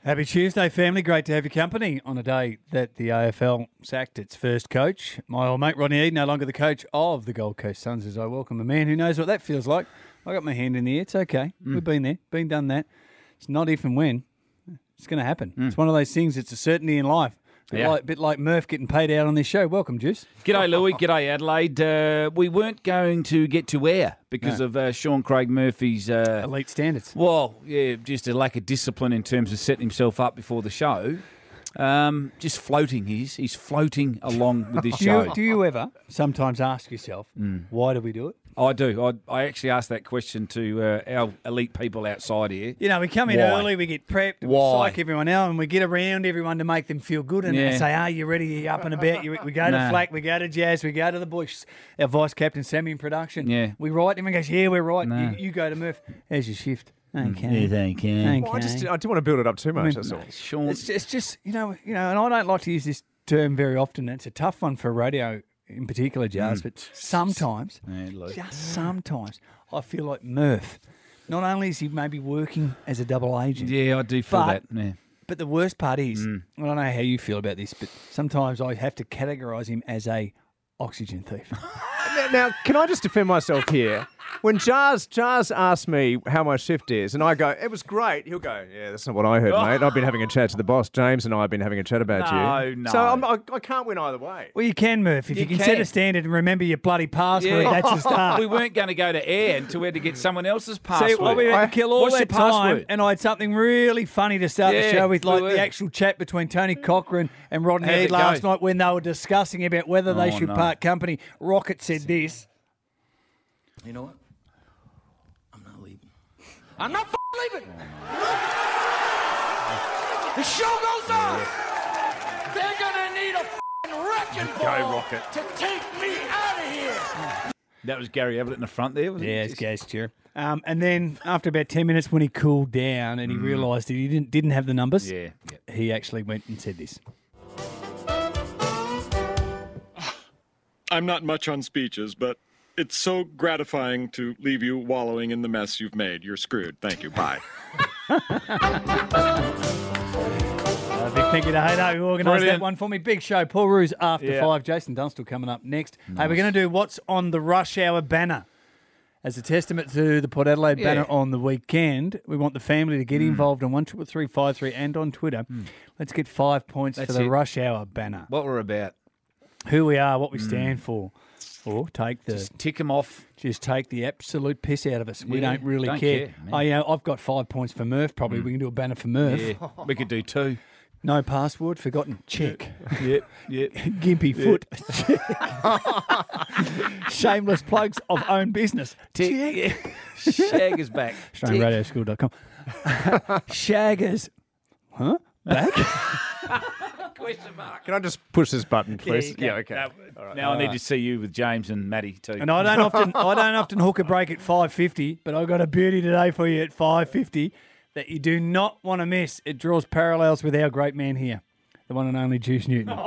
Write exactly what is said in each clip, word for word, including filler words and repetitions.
Happy Tuesday, family. Great to have your company on a day that the A F L sacked its first coach. My old mate Rodney Eade, no longer the coach of the Gold Coast Suns, as I welcome a man who knows what that feels like. I got my hand in the air. It's okay. Mm. We've been there, been done that. It's not if and when. It's going to happen. Mm. It's one of those things. It's a certainty in life. A bit, yeah. like, bit like Murph getting paid out on this show. Welcome, Juice. G'day, Louis. G'day, Adelaide. Uh, we weren't going to get to air because no. of uh, Sean Craig Murphy's... Uh, elite standards. Well, yeah, just a lack of discipline in terms of setting himself up before the show. Um, just floating. He's he's floating along with this do show. You, do you ever sometimes ask yourself, mm. why do we do it? I do. I, I actually asked that question to uh, our elite people outside here. You know, we come in Why? early, we get prepped, we Why? psych everyone out, and we get around everyone to make them feel good and, Yeah. and say, are you ready? Are you up and about? You, we go Nah. to Flack, we go to Jazz, we go to the Bush. Our vice captain, Sammy in production. Yeah. We write, everyone goes, yeah, we're right. Nah. You, you go to Murph. How's your shift? Okay. Yeah, thank you. Okay. Well, I just I didn't want to build it up too much, I mean, that's all. Sean. It's, it's just, you know, you know, and I don't like to use this term very often. It's a tough one for radio in particular, Jazz, Mm. but sometimes, Yeah, look. just sometimes, I feel like Murph, not only is he maybe working as a double agent, Yeah, I do feel But- that. Yeah. but the worst part is, Mm. I don't know how you feel about this, but sometimes I have to categorise him as a oxygen thief. Now, now, can I just defend myself here? When Jars Jars asked me how my shift is, and I go, it was great, he'll go, yeah, that's not what I heard, mate. I've been having a chat to the boss. James and I have been having a chat about No, you. no. So I'm, I, I can't win either way. Well, you can, Murph. If you, You can, can. set a standard and remember your bloody password, Yeah. that's a start. We weren't going to go to air until we had to get someone else's password. See, well, we had to kill all What's that your time, password? and I had something really funny to start the Yeah, show with, like we the were. actual chat between Tony Cochran and Rodney How'd Eade it last go? night when they were discussing about whether they Oh, should no. part company. Rocket said this. You know what? I'm not leaving. I'm not f- leaving. The show goes on. They're gonna need a f- wrecking ball Rocket. to take me out of here. That was Gary Ablett in the front there, wasn't Yeah, it? it's gesture. Um, and then after about ten minutes, when he cooled down and he realised that he didn't didn't have the numbers, Yeah. yeah. he actually went and said this. I'm not much on speeches, but it's so gratifying to leave you wallowing in the mess you've made. You're screwed. Thank you. Bye. Uh, big thank you to Haydo who organised that Brilliant. one for me. Big show. Paul Roos after Yeah. five. Jason Dunstall coming up next. Hey, we're going to do what's on the Rush Hour banner. As a testament to the Port Adelaide Yeah. banner on the weekend, we want the family to get involved on one triple three five three and on Twitter. Let's get five points That's for the it. Rush Hour banner. What we're about. Who we are, what we stand for. Or take the just, Just tick them off. take the absolute piss out of us. We Yeah, don't really don't care. care, man. oh, you know, I've got five points for Murph. Probably we can do a banner for Murph. Yeah. We could do two. No password, forgotten. Check. Yep. Yep. Gimpy foot. Shameless plugs of own business. Tick. Yeah. Shagger's back. Australian Radio School dot com. Shaggers. Huh? Back? Question mark. Can I just push this button, please? you can. Yeah, okay. Now, now I need to see you with James and Maddie too. And I don't often I don't often hook a break at five fifty, but I've got a beauty today for you at five fifty that you do not want to miss. It draws parallels with our great man here, the one and only Juice Newton.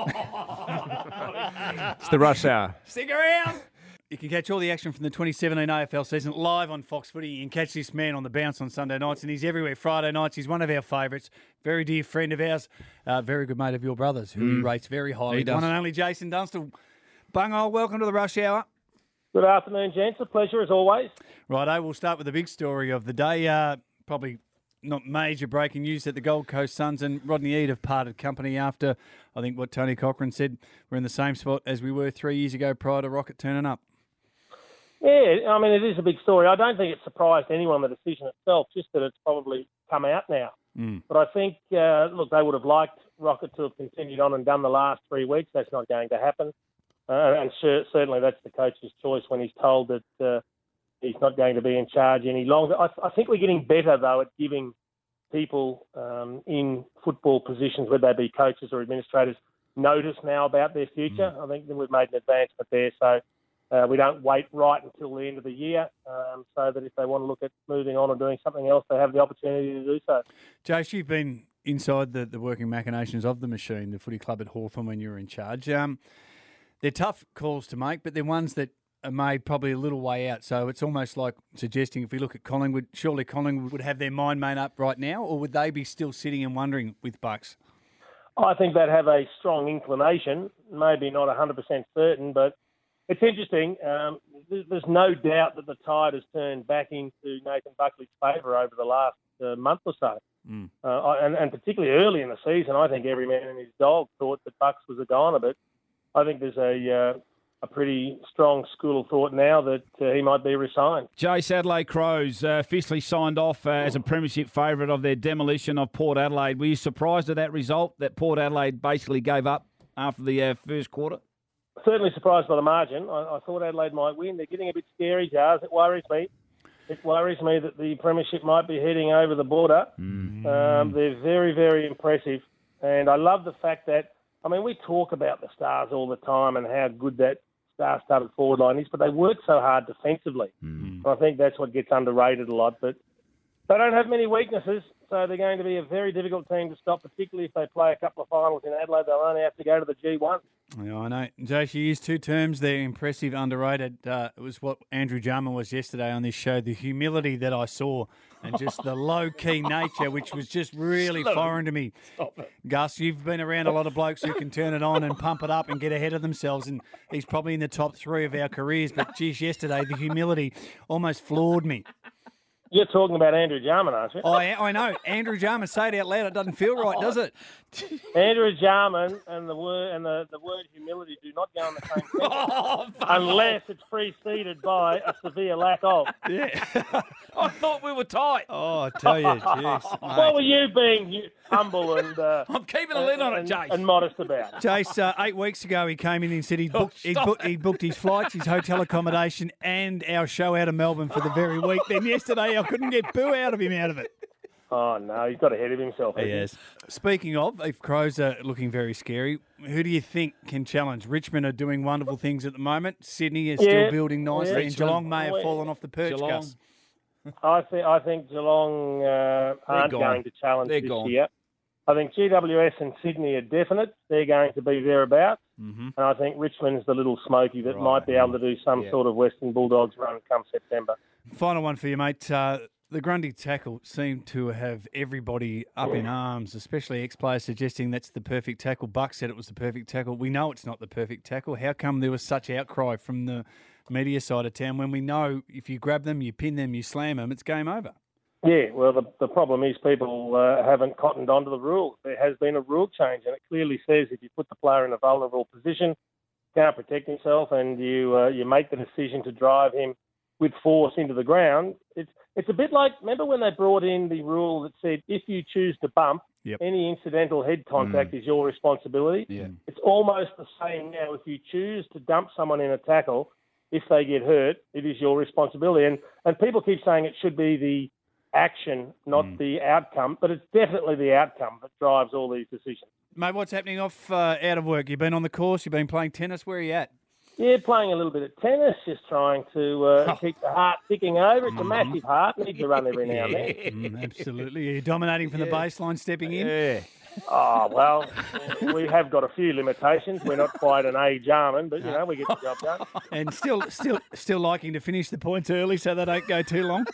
It's the rush hour. Stick around. You can catch all the action from the twenty seventeen A F L season live on Fox Footy. You can catch this man on the bounce on Sunday nights, and he's everywhere Friday nights. He's one of our favourites, very dear friend of ours, uh, very good mate of your brother's, who he rates very highly. He does. One and only Jason Dunstall. Bungo, welcome to the Rush Hour. Good afternoon, gents. A pleasure as always. Righto, we'll start with the big story of the day. Uh, probably not major breaking news that the Gold Coast Suns and Rodney Eade have parted company after, I think what Tony Cochran said, we're in the same spot as we were three years ago prior to Rocket turning up. Yeah, I mean, it is a big story. I don't think it surprised anyone, the decision itself, just that it's probably come out now. Mm. But I think, uh, look, they would have liked Rocket to have continued on and done the last three weeks. That's not going to happen. Uh, and cer- certainly that's the coach's choice when he's told that uh, he's not going to be in charge any longer. I, I think we're getting better, though, at giving people um, in football positions, whether they be coaches or administrators, notice now about their future. Mm. I think that we've made an advancement there. So uh, we don't wait right until the end of the year um, so that if they want to look at moving on or doing something else, they have the opportunity to do so. Jace, you've been inside the, the working machinations of the machine, the footy club at Hawthorn when you were in charge. Um, they're tough calls to make, but they're ones that are made probably a little way out. So it's almost like suggesting if we look at Collingwood, surely Collingwood would have their mind made up right now, or would they be still sitting and wondering with Bucks? I think they'd have a strong inclination, maybe not one hundred percent certain, but it's interesting. Um, there's no doubt that the tide has turned back into Nathan Buckley's favour over the last uh, month or so. Mm. Uh, and, and particularly early in the season, I think every man and his dog thought that Bucks was a goner, but I think there's a uh, a pretty strong school of thought now that uh, he might be resigned. Jace, Adelaide Crows uh, officially signed off uh, as a premiership favourite of their demolition of Port Adelaide. Were you surprised at that result, that Port Adelaide basically gave up after the uh, first quarter? Certainly surprised by the margin. I, I thought Adelaide might win. They're getting a bit scary, Jars. It worries me. It worries me that the premiership might be heading over the border. Mm. Um, they're very, very impressive. And I love the fact that, I mean, we talk about the Stars all the time and how good that star-studded forward line is, but they work so hard defensively. Mm. I think that's what gets underrated a lot. But they don't have many weaknesses, so they're going to be a very difficult team to stop, particularly if they play a couple of finals in Adelaide. They'll only have to go to the G one. Yeah, I know. Jace, you used two terms there, impressive, underrated. Uh, it was what Andrew Jarman was yesterday on this show, the humility that I saw and just the low-key nature, which was just really foreign to me. Gus, you've been around a lot of blokes who can turn it on and pump it up and get ahead of themselves, and he's probably in the top three of our careers. But, geez, yesterday the humility almost floored me. You're talking about Andrew Jarman, aren't you? I, I know. Andrew Jarman, say it out loud. It doesn't feel right, does it? Andrew Jarman and the word and the, the word humility do not go in the same sentence oh, unless it's preceded by a severe lack of. Yeah. I thought we were tight. Oh, I tell you, jeez. What were you being humble and... Uh, I'm keeping a lid on it, Jace. And modest about. Jace, uh, eight weeks ago he came in and said he'd booked, oh, he'd, booked, he'd booked his flights, his hotel accommodation and our show out of Melbourne for the very week. Then yesterday I couldn't get boo out of him out of it. Oh, no, he's got ahead of himself. Yes. Speaking of, if Crows are looking very scary, who do you think can challenge? Richmond are doing wonderful things at the moment. Sydney is yeah, still building nicely, yeah. and Geelong may have well, fallen off the perch, Geelong. Gus. I think I think Geelong uh, aren't going to challenge They're this gone. year. I think G W S and Sydney are definite. They're going to be thereabouts. Mm-hmm. And I think Richmond's the little smoky that right. might be able to do some yeah. sort of Western Bulldogs run come September. Final one for you, mate. Uh, the Grundy tackle seemed to have everybody up in arms, especially ex-players suggesting that's the perfect tackle. Buck said it was the perfect tackle. We know it's not the perfect tackle. How come there was such outcry from the media side of town when we know if you grab them, you pin them, you slam them, it's game over? Yeah, well, the, the problem is people uh, haven't cottoned onto the rules. There has been a rule change, and it clearly says if you put the player in a vulnerable position, can't protect himself, and you uh, you make the decision to drive him with force into the ground, it's it's a bit like, remember when they brought in the rule that said if you choose to bump, yep. any incidental head contact mm. is your responsibility? Yeah. It's almost the same now. If you choose to dump someone in a tackle, if they get hurt, it is your responsibility. And, and people keep saying it should be the action, not mm. the outcome, but it's definitely the outcome that drives all these decisions. Mate, what's happening off uh, out of work? You've been on the course, you've been playing tennis, where are you at? Yeah, playing a little bit of tennis, just trying to uh, oh. keep the heart ticking over. It's a massive heart, needs to run every now and then. Mm, absolutely. Are you dominating from yeah. the baseline, stepping in? Yeah. Oh, well, we have got a few limitations. We're not quite an A Jarman, but, you know, we get the job done. And still still, still liking to finish the points early so they don't go too long?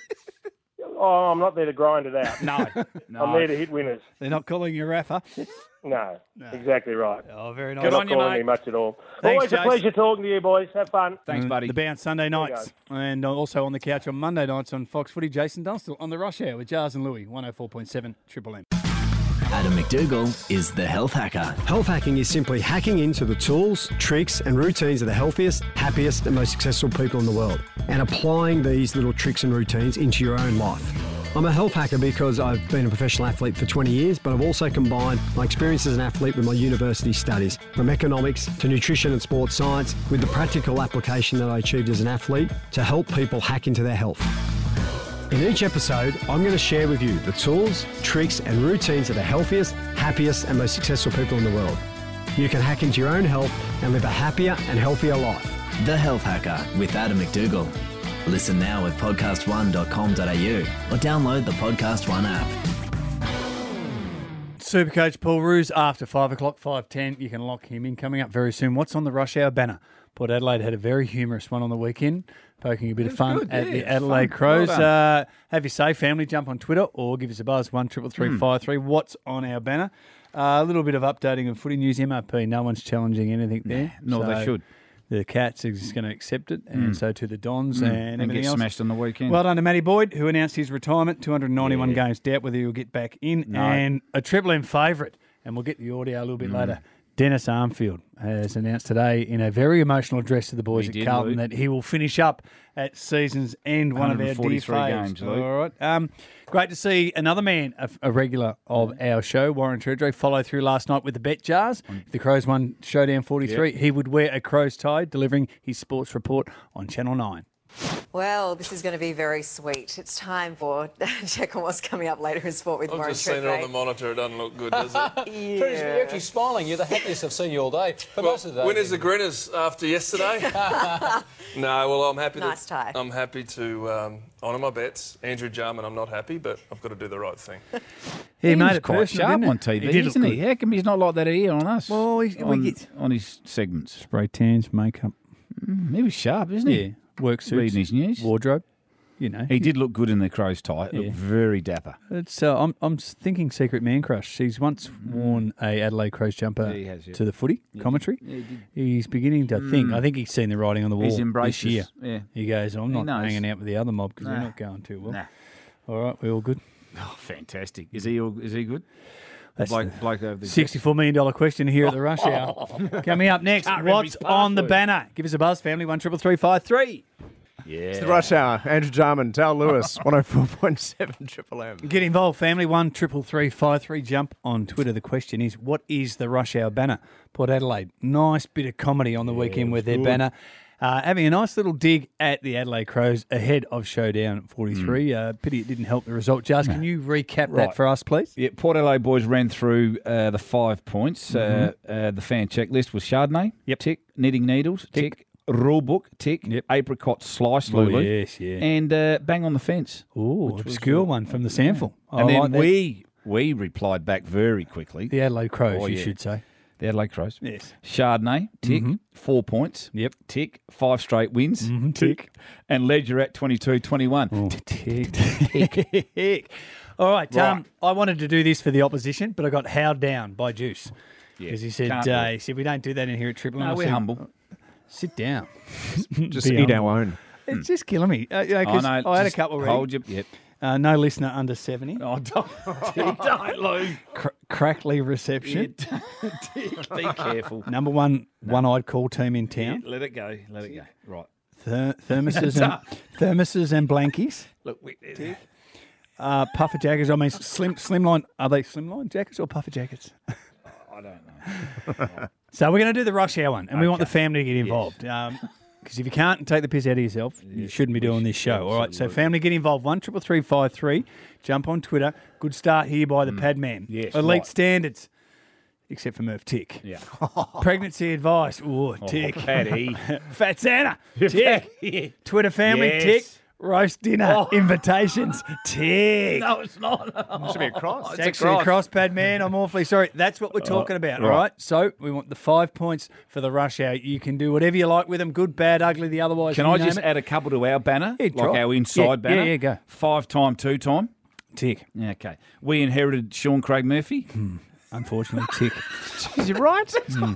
Oh, I'm not there to grind it out. No, no. I'm there to hit winners. They're not calling you Rafa. No, no, exactly right. Oh, very nice. Good They're on not you, calling mate. me much at all. Thanks, Always Jace. a pleasure talking to you, boys. Have fun. Thanks, buddy. The Bounce Sunday nights, and also on the couch on Monday nights on Fox Footy. Jason Dunstall on the Rush Hour with Jars and Louie, one oh four point seven Triple M. Adam McDougall is the Health Hacker. Health hacking is simply hacking into the tools, tricks and routines of the healthiest, happiest and most successful people in the world and applying these little tricks and routines into your own life. I'm a health hacker because I've been a professional athlete for twenty years, but I've also combined my experience as an athlete with my university studies, from economics to nutrition and sports science, with the practical application that I achieved as an athlete to help people hack into their health. In each episode, I'm going to share with you the tools, tricks and routines of the healthiest, happiest and most successful people in the world. You can hack into your own health and live a happier and healthier life. The Health Hacker with Adam McDougall. Listen now at podcast one dot com dot a u or download the Podcast One app. Supercoach Paul Roos after five o'clock, five ten. You can lock him in. Coming up very soon. What's on the rush hour banner? Port Adelaide had a very humorous one on the weekend, poking a bit of fun good, at yeah, the Adelaide fun. Crows. Well uh, have your say, family. Jump on Twitter or give us a buzz, one triple three five three. What's on our banner? Uh, a little bit of updating of footy news. M R P, no one's challenging anything there. No, So they should. The Cats are just going to accept it, and so to the Dons and And everything get else. smashed on the weekend. Well done to Matty Boyd, who announced his retirement, two hundred ninety-one Yeah. games. Doubt whether he'll get back in. No. And a Triple M favourite, and we'll get the audio a little bit later. Dennis Armfield has announced today in a very emotional address to the boys He at did, Carlton Luke. that he will finish up at season's end, one of our dear one hundred forty-three faves. games, Luke. All right. Um, great to see another man, a, a regular of our show, Warren Treadray, follow through last night with the bet jars. If the Crows won Showdown forty-three, he would wear a Crows tie, delivering his sports report on Channel nine. Well, this is going to be very sweet. It's time for check on what's coming up later in sport with I've Warren just seen it on the Treadray. monitor. It doesn't look good, does it? Yeah. You're actually smiling. You're the happiest I've seen you all day. For Well, most of the day. winners are grinners after yesterday. No, well, I'm happy. Nice to, tie. I'm happy to um, honour my bets. Andrew Jarman, I'm not happy, but I've got to do the right thing. He, He made was it quite personal, sharp didn't on T V, He did look isn't he? good. How come he's not like that here on us? Well, he- we on, get- on his segments. Spray tans, makeup, He was sharp, isn't he? yeah, work suits, Reading his news. wardrobe. You know, He did look good in the Crows tie. It Yeah. looked very dapper. It's uh, I'm I'm thinking Secret Man Crush. He's once worn a Adelaide Crows jumper Yeah, he has, yeah. to the footy commentary. Yeah, he did. He's beginning to think. I think he's seen the writing on the wall He's embraced this year. us, yeah. He goes, I'm He not knows. hanging out with the other mob because we're Nah. not going too well. Nah. All right, we're all good. Oh, fantastic. Is he all, is he good? That's Bloke, the bloke over the sixty-four million dollars question here at the Rush Hour. Coming up next, Can't remember what's his on the password. banner? Give us a buzz, family, one triple three five three. Yeah. It's the Rush Hour. Andrew Jarman, Dale Lewis, one oh four point seven Triple M. Get involved, family. One triple three five three. Jump on Twitter. The question is, what is the Rush Hour banner? Port Adelaide. Nice bit of comedy on the weekend with their banner. Uh, having a nice little dig at the Adelaide Crows ahead of Showdown forty-three. Uh, pity it didn't help the result. Jazz, can you recap Right. that for us, please? Yeah, Port Adelaide boys ran through uh, the five points. Uh, uh, the fan checklist was Chardonnay, Yep. tick. Knitting needles, tick. Rule book, tick. Yep. Apricot slice, Oh, Lulu. yes, yeah. And uh, bang on the fence. Oh, obscure one from the sample. I and then like that. we we replied back very quickly. The Adelaide Crows, Oh, you yeah. should say. The Adelaide Crows. Yes. Chardonnay, tick. Four points. Yep. Tick. Five straight wins. Mhm, tick. And Ledger at twenty-two twenty-one. Oh, tick, tick. All right, Right. Um, I wanted to do this for the opposition, but I got howled down by Juice. Yeah, Because he said, can't do uh, it. he said, we don't do that in here at Triple M. No, I we're said, humble. Sit down. Just Be eat humble. our own. It's just killing me. Uh, you know, I 'cause know. I had a just couple ready. Hold you. Yep. Uh, no listener under seventy. Oh, don't, don't, Lou. Cr- crackly reception. Be careful. Number one one-eyed call team in town. Let it go. Let it go. Right. Ther- thermoses and thermoses and blankies. Look, we, Uh, puffer jackets. I mean, slim slimline. Are they slimline jackets or puffer jackets? I don't know. So we're going to do the rush hour one, and we want the Okay. family to get involved. Because if you can't take the piss out of yourself, you shouldn't be doing this show. All right, so family, get involved. One triple three five three. Jump on Twitter. Good start here by the Pad Man. Yes, Elite right. standards, except for Murph Tick. Yeah. Pregnancy advice. Ooh, Tick. Paddy. Fat Santa. Tick. Twitter family. Yes. Tick. Roast dinner Oh. invitations. Tick. No, it's not. It should be a cross. It's actually a cross pad, man. I'm awfully sorry. That's what we're Oh, talking about, all right. right? So we want the five points for the rush hour. You can do whatever you like with them, good, bad, ugly, the otherwise. Can you I name just it. add a couple to our banner? Yeah, like try. our inside Yeah, banner? yeah, yeah, go. Five time, two time. Tick. Yeah, okay. We inherited Sean Craig Murphy. Unfortunately, tick. Is it right?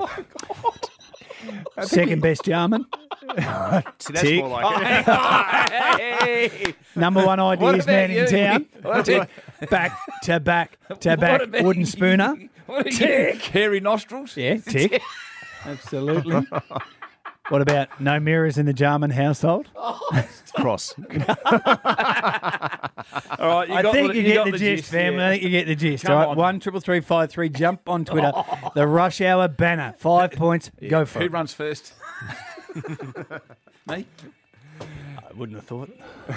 Second best Jarman. See, that's Tick. more like it. Hey! Number one What ideas about man in you? town. What Tick. Back to back to back. about Wooden you? spooner. What are you? Tick. Hairy nostrils? Yeah, tick. Absolutely. What about no mirrors in the Jarman household? Cross. All right, you I got think the, you, get got the, gist, family. yeah. I think you get the gist. Come all right, on. one triple three five three. Jump on Twitter. The Rush Hour banner. Five points. Go for Who it. runs first? Me? I wouldn't have thought.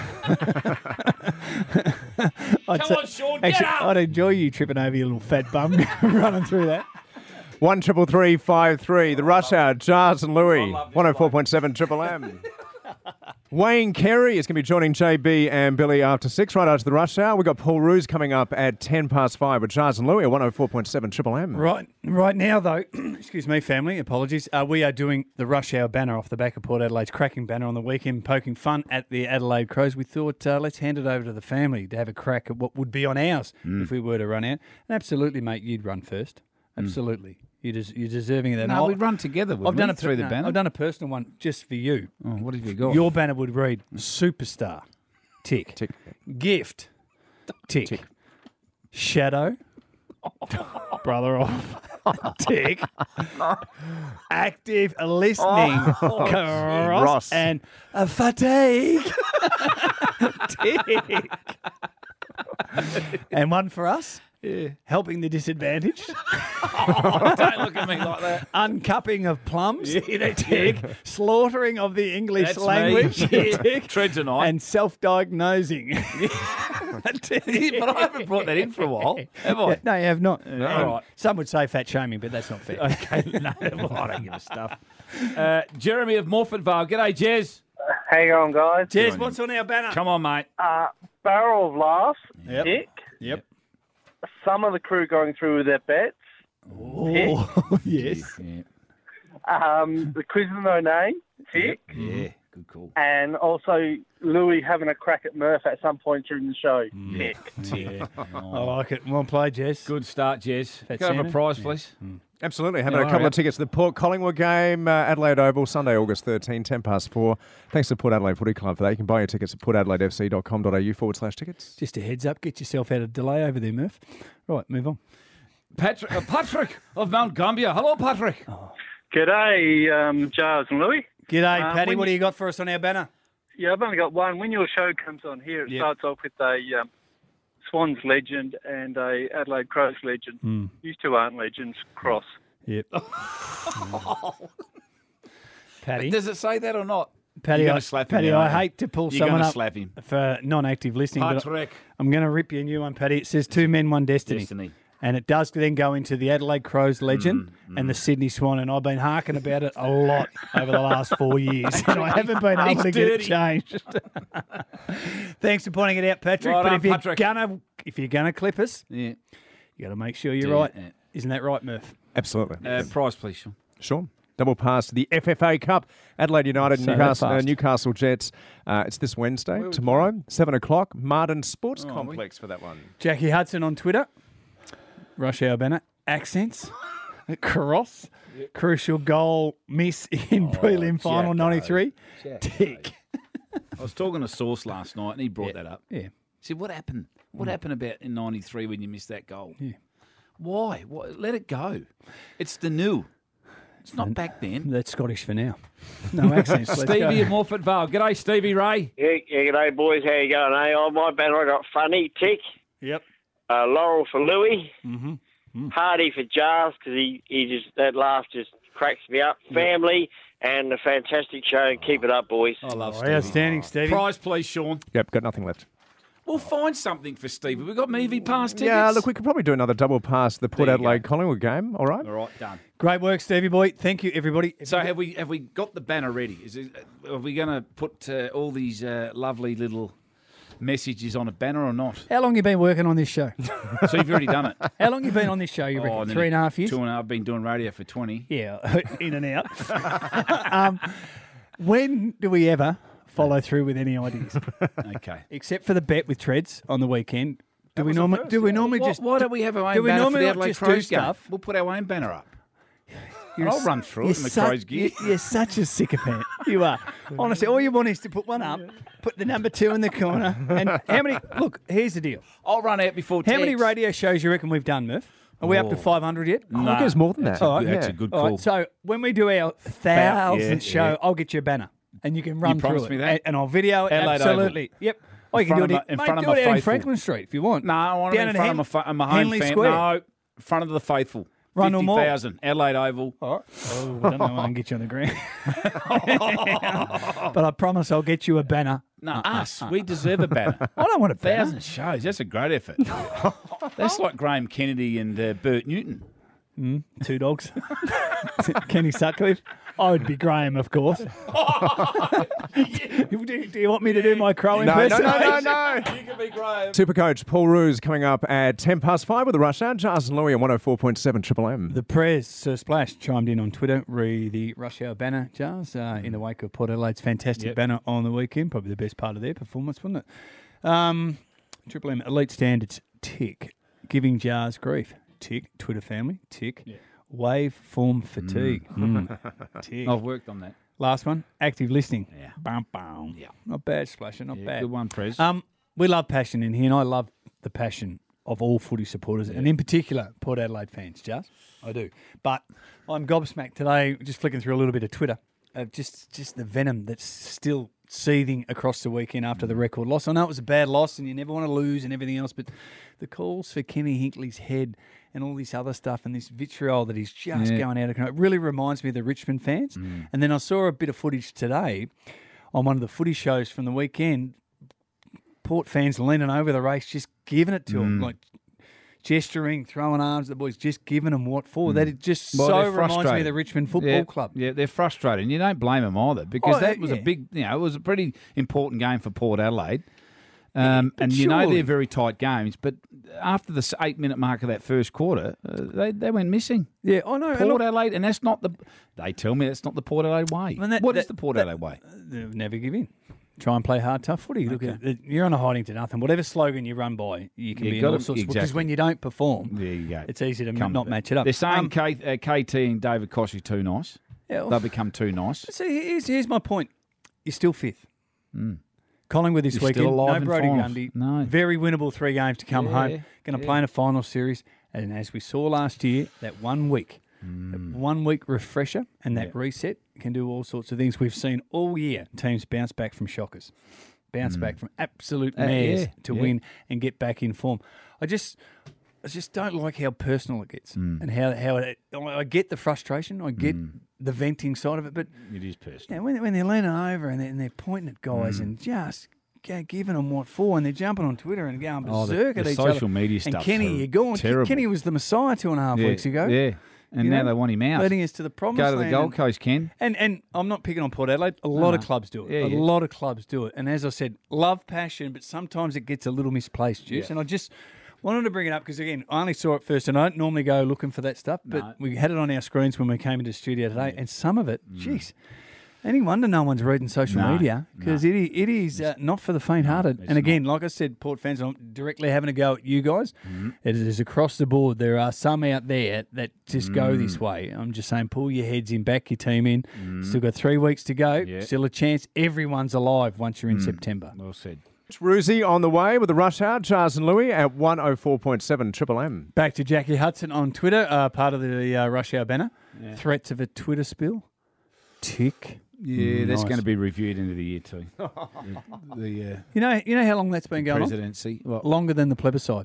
Come on, Sean, get actually, up! I'd enjoy you tripping over your little fat bum running through that. One triple three five three. The Rush Hour. Jars and Louis. One oh four point seven Triple M. Wayne Carey is going to be joining J B and Billy after six, right after the rush hour. We've got Paul Roos coming up at ten past five with Charles and Louis at one oh four point seven Triple M. Right, right now, though, excuse me, family, apologies. Uh, we are doing the rush hour banner off the back of Port Adelaide's cracking banner on the weekend, poking fun at the Adelaide Crows. We thought, uh, let's hand it over to the family to have a crack at what would be on ours Mm. if we were to run out. And absolutely, mate, you'd run first. Absolutely. You des- you're deserving of that. No, And we'd I'll- run together, wouldn't I've done we, a through the no, banner? I've done a personal one just for you. Oh, what have you got? Your banner would read Superstar, tick. Tick. Gift, tick. Tick. Shadow, brother of, tick. Active listening, Oh, cross. Ross. And a fatigue, tick. And one for us. Yeah. Helping the disadvantaged. Oh, don't look at me like that. Uncupping of plums. Tick. Slaughtering of the English That's language. me. Tick. Tread tonight. And self-diagnosing. But I haven't brought that in for a while, have I? Yeah, no, you have not. Yeah, all right. Some would say fat shaming, but that's not fair. Okay, no, well, I don't give a stuff. Uh, Jeremy of Morford Vale. G'day, Jez. How you going, guys? Jez, what's on our banner? Come on, mate. Uh, barrel of laughs, Yep. tick. Yep. Some of the crew going through with their bets. Oh, yes. Yeah, Um, the quiz with no name, tick. yeah, good call. And also Louis having a crack at Murph at some point during the show, tick. Yeah. I like it. Well played, Jez. Good start, Jez. Fat Can I have Santa? a prize, please? Absolutely. Having Yeah, a couple all right. of tickets to the Port Collingwood game, uh, Adelaide Oval, Sunday, August thirteenth, ten past four. Thanks to Port Adelaide Footy Club for that. You can buy your tickets at portadelaidefc.com.au forward slash tickets. Just a heads up. Get yourself out of delay over there, Murph. Right, move on. Patrick, uh, Patrick of Mount Gambier. Hello, Patrick. G'day, um, Giles and Louis. G'day, Um, Paddy. when What do you- you got for us on our banner? Yeah, I've only got one. When your show comes on here, it Yep. starts off with a um, Swans legend and a Adelaide Crows legend. Hmm. These two aren't legends. Cross. Yep. Paddy. Does it say that or not? Paddy, You're I, gonna slap him Paddy, now, I aren't you? hate to pull You're someone gonna up slap him. for non-active listening, but Patrick. I'm going to rip you a new one, Paddy. It says two men, one destiny. Destiny. And it does then go into the Adelaide Crows legend and the Sydney Swan. And I've been harking about it a lot over the last four years. And I haven't been able He's to get it dirty. changed. Thanks for pointing it out, Patrick. Right but on, if you're Patrick. gonna if you're gonna clip us, Yeah. you got to make sure you're Yeah, right. yeah. Isn't that right, Murph? Absolutely. Uh, prize, please, Sean. Sure. Double pass to the F F A Cup. Adelaide United, Say that Newcastle, uh, fast. Newcastle Jets. Uh, it's this Wednesday, Where we tomorrow, seven o'clock. Martin Sports Oh, Complex for that one. Jackie Hudson on Twitter. Rush hour banner. Accents. Cross. Crucial goal miss in prelim final Jacko. ninety-three. Jacko. Tick. I was talking to Sauce last night, and he brought that up. Yeah. He said, "What happened? What happened about in ninety-three when you missed that goal? Yeah. Why? What? Let it go. It's the new. It's not back then." That's Scottish for now. No accents. Let's Stevie go. at Morford Vale. G'day, Stevie Ray. Yeah, yeah, g'day, boys. How you going, eh? On my banner, I got Funny, tick. Yep. Uh, Laurel for Louis. Mm-hmm. Hardy for Giles, because he, he just, that laugh just cracks me up. Family and a fantastic show. Keep it up, boys. I love Oh, Stevie. outstanding, Stevie. Prize, please, Sean. Yep, got nothing left. We'll find something for Stevie. We've got Meavy pass tickets. Yeah, look, we could probably do another double pass to the Port There you Adelaide Collingwood game. All right. All right, done. Great work, Stevie boy. Thank you, everybody. So have we have we got the banner ready? Is it, are we going to put uh, all these uh, lovely little messages on a banner or not? How long you been working on this show? So you've already done it. How long you been on this show? You reckon? Oh, Three and a half years? Two and a half. I've been doing radio for twenty. Yeah, in and out. um, when do we ever follow through with any ideas? Okay. Except for the bet with Treads on the weekend. Do we was the normally? first, Do we yeah. normally Why- just? Why don't we have our own do we banner for normally the not Adelaide just do Crows game? stuff? We'll put our own banner up. You're I'll s- run through you're it in the su- Crows gear. you- You're such a sycophant. You are. Honestly, all you want is to put one up, put the number two in the corner, and how many? Look, here's the deal. I'll run out before How many text. radio shows you reckon we've done, Murph? Are we up to Oh. five hundred yet? Oh, it goes more than That's that. a All good- right, that's yeah. a good All call. right, so when we do our thousandth yeah, show, yeah. I'll get you a banner, and you can run through promise it, me that? and, and I'll video it. Adelaide Absolutely. Yep. Oh, you In can do front it of my- in mate, front of do my it out in faithful. Franklin Street if you want. No, I want Down it in at front Hen- of my, fa- my home Henley fan. Square. No, front of the faithful. Rundle Mall. fifty thousand. Adelaide Oval. All right. Oh, I don't know when I can get you on the ground. But I promise I'll get you a banner. No, us. We deserve a banner. I don't want a banner. Thousand shows. That's a great effort. That's like Graham Kennedy and uh, Bert Newton. Mm, two dogs. Kenny Sutcliffe. I would be Graham, of course. do, do you want me to do my crow No, no, impersonation? no, no, no. You can be Graham. Supercoach Paul Roos coming up at ten past five with the rush hour. Jars and Louie on one oh four point seven Triple M. The Prez, Sir Splash, chimed in on Twitter, re the rush hour banner, Jars, uh, in the wake of Port Adelaide's fantastic Yep. banner on the weekend. Probably the best part of their performance, wasn't it? Um, Triple M, elite standards, tick. Giving Jars grief, tick. Twitter family, tick. Yeah. Wave form fatigue, mm. tick. I've worked on that. Last one, active listening. Yeah. Bum, bum. Yeah. Not bad, Splasher, not Yeah, bad. good one, Prez. Um, we love passion in here, and I love the passion of all footy supporters, and in particular, Port Adelaide fans, just. I do. But I'm gobsmacked today, just flicking through a little bit of Twitter, of just, just the venom that's still seething across the weekend after the record loss. I know it was a bad loss, and you never want to lose and everything else, but the calls for Kenny Hinkley's head and all this other stuff and this vitriol that he's just Yeah. going out of control, it really reminds me of the Richmond fans. Mm. And then I saw a bit of footage today on one of the footy shows from the weekend, Port fans leaning over the race, just giving it to them, Mm. like gesturing, throwing arms at the boys, just giving them what for. That it just Well, so they're reminds me of frustrated. the Richmond Football yeah, Club. Yeah, they're frustrated. And you don't blame them either because Oh, that uh, was yeah. a big, you know, it was a pretty important game for Port Adelaide. Um, but and you know surely- they're very tight games, but after the eight-minute mark of that first quarter, uh, they they went missing. Yeah, I know. and Port look, Adelaide, and that's not the. They tell me that's not the Port Adelaide way. And that- What is that- the Port that- Adelaide way? they'll never give in. Try and play hard, tough footy. Look, Okay. at it, you're on a hiding to nothing. Whatever slogan you run by, you can You be in gotta- all sorts of because exactly. when you don't perform, There you go. it's easy to Come not with match it up. They're saying Um, K, uh, K T and David Kosh are too nice. Yeah, well- They'll become too nice. So here's, here's my point. You're still fifth. Mm. Collingwood this You're weekend. still alive No in Brody finals. Gundy. No. Very winnable three games to come Yeah, home. Going to yeah. play in a final series. And as we saw last year, that one week, that one week refresher and that Yeah. reset can do all sorts of things. We've seen all year teams bounce back from shockers. Bounce back from absolute Uh, mares yeah, to yeah. win and get back in form. I just I just don't like how personal it gets and how, how it, I get the frustration. I get the venting side of it. But It is personal. yeah, when, when they're leaning over and they're, and they're pointing at guys Mm. and just g- giving them what for, and they're jumping on Twitter and going Oh, the- berserk the at each social other. media And stuff's Kenny, ter- you're going. terrible. Kenny was the Messiah two and a half Yeah, weeks ago. Yeah, and You now know, they want him out. leading us to the promised Go to the land Gold and- Coast, Ken. And and I'm not picking on Port Adelaide. A No, lot of no. clubs do it. Yeah, a yeah. lot of clubs do it. And as I said, love passion, but sometimes it gets a little misplaced, Juice. Yeah. And I just wanted to bring it up because, again, I only saw it first, and I don't normally go looking for that stuff, but No. we had it on our screens when we came into the studio today, and some of it, jeez. Any wonder no one's reading social No, media because it, i- it is uh, not for the faint-hearted. it's and again, like I said, Port fans, I'm directly having a go at you guys. Mm-hmm. It is across the board. There are some out there that just go Mm. this way. I'm just saying, pull your heads in, back your team in. Still got three weeks to go. Mm. Yeah. Still a chance. Everyone's alive once you're in September. Well said. It's Roosie on the way with the rush hour. Jars and Louie at one oh four point seven Triple M. Back to Jackie Hudson on Twitter, uh, part of the uh, Rush Hour banner. Yeah. Threats of a Twitter spill. Tick. Yeah, that's Nice. going to be reviewed into the year too. the the uh, You know, you know how long that's been going presidency. on? What? Longer than the plebiscite.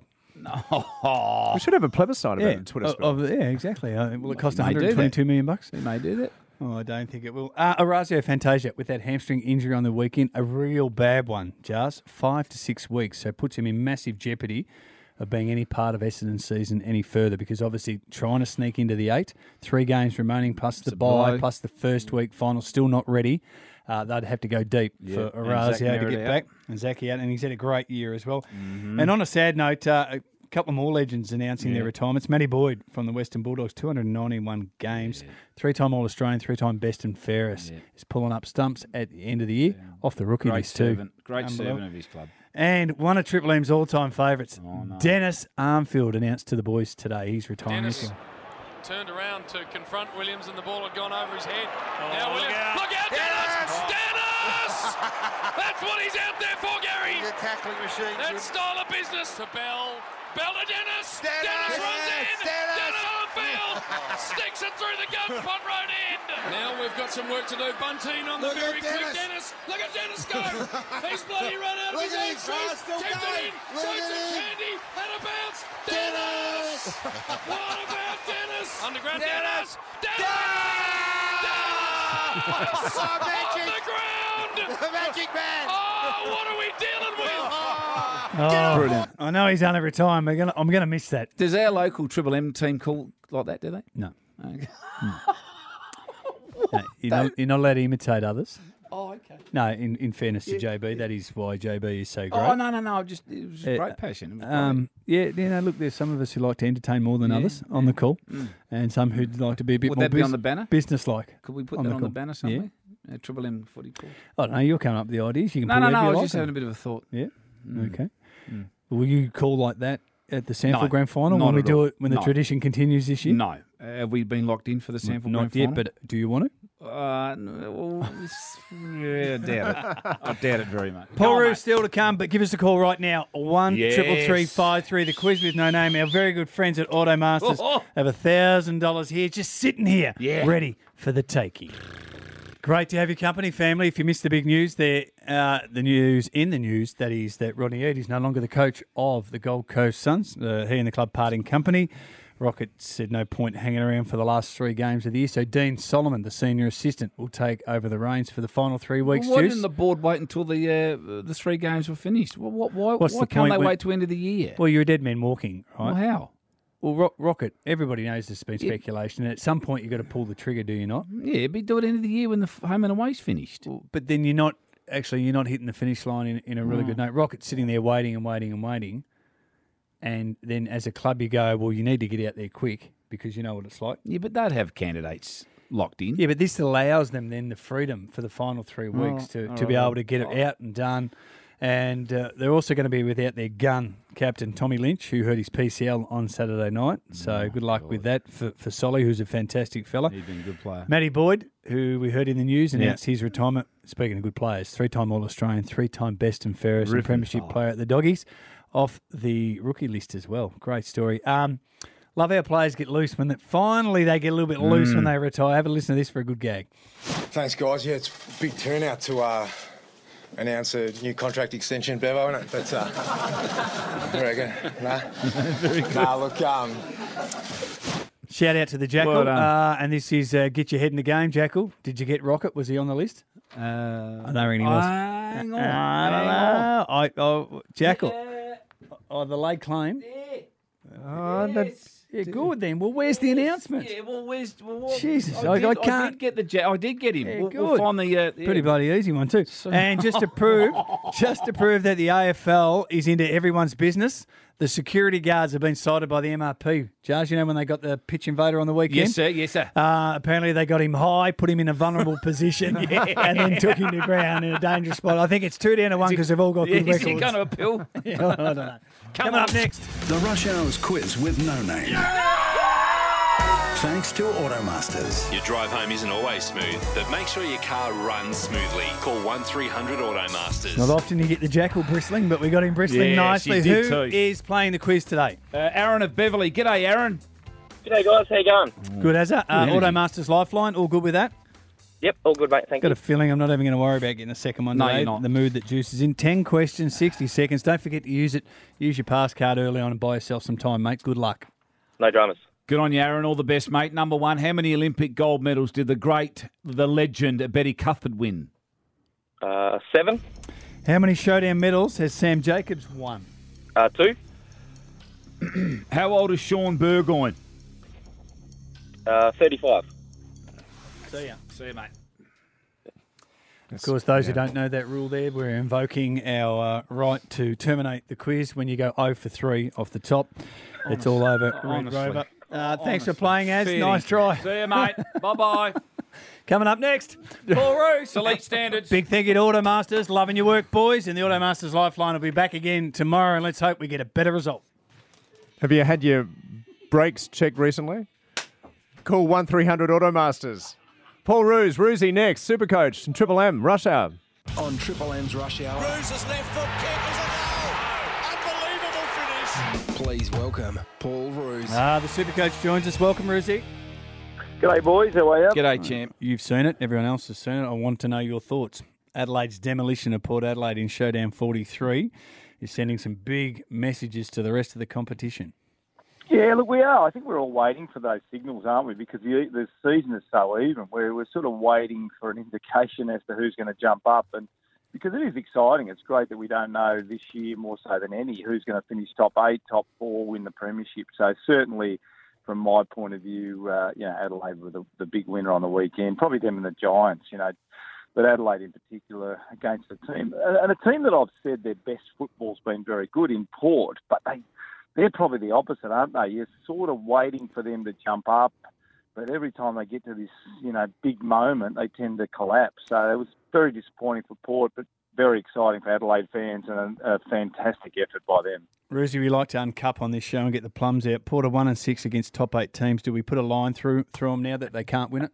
We should have a plebiscite about the Twitter Oh, spill. oh, yeah, exactly. Uh, will it cost May one do hundred twenty-two million bucks? They may do that. Oh, I don't think it will. Uh, Orazio Fantasia with that hamstring injury on the weekend, a real bad one, Jars. Five to six weeks, so puts him in massive jeopardy of being any part of Essendon's season any further because obviously trying to sneak into the eight, three games remaining plus the a bye, blow. plus the first week final, still not ready. Uh, they'd have to go deep Yeah, for and Orazio Zach to Merritt get out. back. And Zachy out, and he's had a great year as well. Mm-hmm. And on a sad note, uh, a couple more legends announcing Yeah. their retirements. Matty Boyd from the Western Bulldogs, two hundred ninety-one games, three-time All-Australian, three-time best and fairest. Yeah. Is pulling up stumps at the end of the year off the rookie Great list too. servant. Great Unbelievable. servant of his club. And one of Triple M's all-time favourites, Oh, no. Dennis Armfield, announced to the boys today he's retiring. Dennis turned around to confront Williams and the ball had gone over his head. Oh, now look Williams, out. look out, Dennis! Dennis! That's what he's out there for, Gary. He's a tackling machine. That Jim. style of business to Bell. Bell to Dennis. Dennis! Dennis runs in. Dennis! Dennis Armfield sticks it through the Gums Pond Road end. Now we've got some work to do. Bunteen on the Look very at quick Dennis. Dennis. Look at Dennis go. He's bloody run out of Look his at own him, shoes. Charles, still Kept it going. in. Look Showed at some him. candy. Had a bounce. Dennis! What about Dennis? Underground Dennis! Dennis! Dennis! Oh, Off magic. the ground! The magic man. Oh, what are we dealing with? Oh, brilliant. I know he's only retiring, but I'm gonna, I'm going to miss that. Does our local Triple M team call like that, do they? No. Okay. No, you're, not, you're not allowed to imitate others. Oh, okay. No, in, in fairness to Yeah, J B, yeah. that is why J B is so great. Oh, no, no, no. Just, it was just Uh, great passion. It was great. Um, yeah, you know, look, there's some of us who like to entertain more than Yeah, others on the call, Mm. and some who'd like to be a bit Would more that be on the banner? business-like. Could we put on that the on the call. banner Yeah. somewhere? Uh, Triple M forty-four. I don't know, you're coming up with the ideas. You can No, put no, whatever no. I you was like just on. having a bit of a thought. Yeah. Mm. Okay. Mm. Will you call like that at the Sanford No, Grand Final not when we at do all. it when the No. tradition continues this year? No. Uh, have we been locked in for the Sanford Not Grand yet, Final? but do you want to? Uh, no, well, it's- yeah, I doubt it. I doubt it very much. Go Paul on, Roos mate. still to come, but give us a call right now. One triple three Yes. five three. The quiz with no name. Our very good friends at Automasters Oh, oh. have a thousand dollars here, just sitting here, Yeah. ready for the taking. Great to have your company, family. If you missed the big news there, uh, the news in the news, that is that Rodney Eade is no longer the coach of the Gold Coast Suns. Uh, he and the club parting company. Rocket said no point hanging around for the last three games of the year. So Dean Solomon, the senior assistant, will take over the reins for the final three weeks. Well, why Juice. didn't the board wait until the uh, the three games were finished? Well, what, why What's why the can't point they when- wait to end of the year? Well, you're a dead man walking, right? Well, how? Well, Ro- Rocket, everybody knows there's been Yeah. speculation, and at some point you've got to pull the trigger, do you not? Yeah, but do it end of the year when the f- home and away's finished. Well, but then you're not, actually, you're not hitting the finish line in, in a really Oh. good note. Rocket's sitting there waiting and waiting and waiting, and then as a club you go, well, you need to get out there quick because you know what it's like. Yeah, but they'd have candidates locked in. Yeah, but this allows them then the freedom for the final three Oh, weeks to, all to be right. able to get it out and done. And uh, they're also going to be without their gun captain, Tommy Lynch, who hurt his P C L on Saturday night. So good luck with that for, for Solly, who's a fantastic fella. He's been a good player. Matty Boyd, who we heard in the news, announced his retirement. Speaking of good players, three-time All-Australian, three-time Best and Fairest and Ripping. Premiership Oh. player at the Doggies, off the rookie list as well. Great story. Um, love our players get loose when they, finally they get a little bit loose Mm. when they retire. Have a listen to this for a good gag. Thanks, guys. Yeah, it's a big turnout to uh, announce a new contract extension, Bevo, isn't it? But uh, I reckon, nah. Very good. Nah, look, um, Shout out to the Jackal. Well done. uh, and this is uh, Get Your Head in the Game, Jackal. Did you get Rocket? Was he on the list? Uh, I don't reckon he was. Hang on. I don't hang know. I, oh, Jackal. Oh, the late claim. Oh, that's, Yeah, good then. Well, where's the announcement? Yeah, well, where's well, what, Jesus, I, I- did, I I can't- did get the ja- I did get him. Yeah, we'll, good. we'll find the uh, yeah. Pretty bloody easy one too. And just to prove, just to prove that the A F L is into everyone's business, the security guards have been cited by the M R P. Jars, you know when they got the pitch invader on the weekend? Yes, sir. Yes, sir. Uh, apparently they got him high, put him in a vulnerable position, and then took him to ground in a dangerous spot. I think it's two down to one because they've all got Yeah, good is records. he going to appeal? Yeah, I don't know. Come Coming on. up next. The Rush Hour's quiz with no name. Thanks to Automasters. Your drive home isn't always smooth, but make sure your car runs smoothly. Call one three hundred Automasters. Not often you get the Jackal bristling, but we got him bristling Yes, nicely. you did Who too. is playing the quiz today? Uh, Aaron of Beverly. G'day, Aaron. G'day, guys. How you going? Good as a uh, energy. Automasters Lifeline. All good with that? Yep, all good, mate. Thank Got you. a feeling I'm not even going to worry about getting a second one No, today. you're not. The mood that Juice is in. ten questions, sixty seconds. Don't forget to use it. Use your pass card early on and buy yourself some time, mate. Good luck. No dramas. Good on you, Aaron. All the best, mate. Number one, how many Olympic gold medals did the great, the legend, Betty Cuthbert win? Uh, seven, How many Showdown medals has Sam Jacobs won? uh, two, How old is Sean Burgoyne? uh, thirty-five. See ya. See you, mate. Of course, those who don't know that rule there, we're invoking our uh, right to terminate the quiz when you go oh for three off the top. It's all over. Red Honestly. Rover. Uh, thanks for Honestly. playing, Az. Fair Nice dinkum. try. See you, mate. Bye-bye. Coming up next. Paul Roos, Elite Standards. Big thank you to Automasters. Loving your work, boys. And the Automasters Lifeline will be back again tomorrow. And let's hope we get a better result. Have you had your brakes checked recently? Call one three hundred Automasters. Paul Roos, Roosie next, Supercoach and Triple M, Rush Hour. On Triple M's Rush Hour. Roos's left foot kick is a goal. Unbelievable finish. Please welcome Paul Roos. Ah, the Supercoach joins us. Welcome, Ruzi. G'day, boys. How are you? G'day, champ. You've seen it. Everyone else has seen it. I want to know your thoughts. Adelaide's demolition of Port Adelaide in Showdown forty-three is sending some big messages to the rest of the competition. Yeah, look, we are. I think we're all waiting for those signals, aren't we? Because the, the season is so even. We're, we're sort of waiting for an indication as to who's going to jump up. And because it is exciting, it's great that we don't know this year more so than any who's going to finish top eight, top four, win the premiership. So certainly from my point of view, uh, you know, Adelaide were the, the big winner on the weekend. Probably them and the Giants, you know, but Adelaide in particular against a team and a team that I've said their best football's been very good in Port, but they they're probably the opposite, aren't they? You're sort of waiting for them to jump up, but every time they get to this, you know, big moment, they tend to collapse. So it was very disappointing for Port, but very exciting for Adelaide fans and a, a fantastic effort by them. Rosie, we like to uncup on this show and get the plums out. Porter one and six against top eight teams. Do we put a line through through them now that they can't win it?